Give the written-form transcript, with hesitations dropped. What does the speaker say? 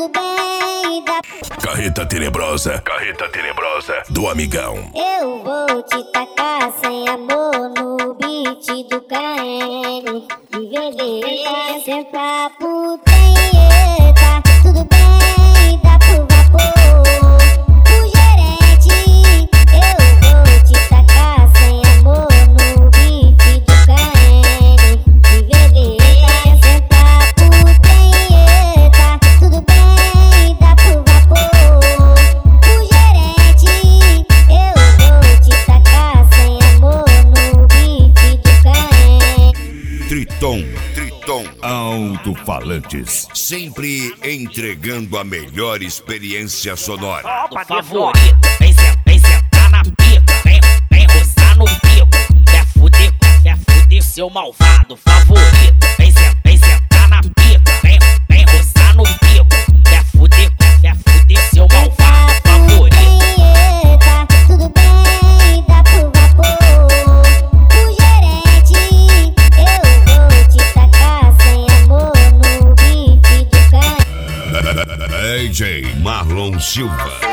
tudo bem? Carreta tenebrosa do amigão. Eu vou te tacar sem amor no beat do KM. E vender sem papo tem eita. Tudo bem, dá pro vapor. O gerente, eu vou te tacar sem amor no beat do KM. E vender sem papo tem eita. Tudo bem, dá pro vapor. O gerente, eu vou te tacar sem amor no beat do KM. Triton Alto-Falantes, sempre entregando a melhor experiência sonora. Do favorito, vem sentar na pica, vem roçar no bico. Quer fuder seu malvado favorito. Vem sentar na pica, vem roçar no bico. Quer fuder seu malvado favorito. Eita, tudo bem, dá pro vapor. O gerente, eu vou te tacar sem amor no beat do KM. DJ Marlon Silva.